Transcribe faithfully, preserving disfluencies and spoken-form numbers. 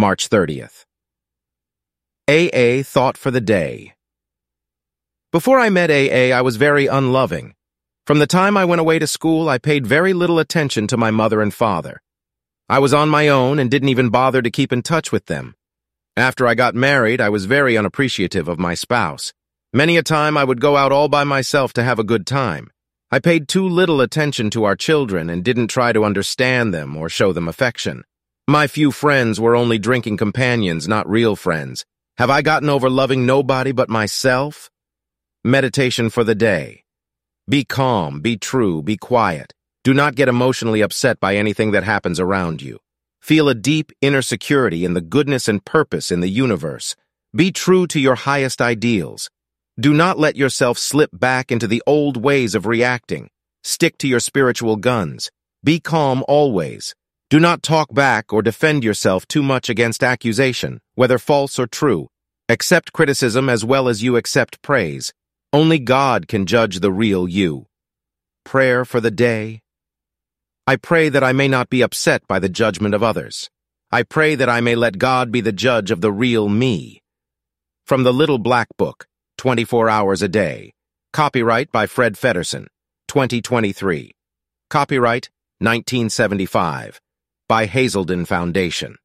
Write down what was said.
March thirtieth. A A Thought for the Day. Before I met A A, I was very unloving. From the time I went away to school, I paid very little attention to my mother and father. I was on my own and didn't even bother to keep in touch with them. After I got married, I was very unappreciative of my spouse. Many a time I would go out all by myself to have a good time. I paid too little attention to our children and didn't try to understand them or show them affection. My few friends were only drinking companions, not real friends. Have I gotten over loving nobody but myself? Meditation for the day. Be calm, be true, be quiet. Do not get emotionally upset by anything that happens around you. Feel a deep inner security in the goodness and purpose in the universe. Be true to your highest ideals. Do not let yourself slip back into the old ways of reacting. Stick to your spiritual guns. Be calm always. Do not talk back or defend yourself too much against accusation, whether false or true. Accept criticism as well as you accept praise. Only God can judge the real you. Prayer for the day. I pray that I may not be upset by the judgment of others. I pray that I may let God be the judge of the real me. From the Little Black Book, twenty-four hours a day. Copyright by Fred Feddersen, twenty twenty-three. Copyright nineteen seventy-five. By Hazelden Foundation.